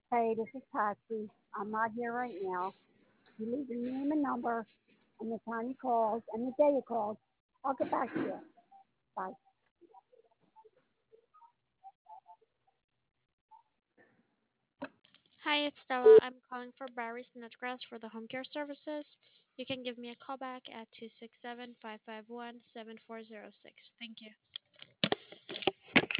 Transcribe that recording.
Hey, this is Patsy. I'm not here right now. You leave your name and number and the time you called and the day you called. I'll get back to you. Bye. Hi, it's Stella. I'm calling for Barry Snodgrass for the home care services. You can give me a call back at 267-551-7406. Thank you.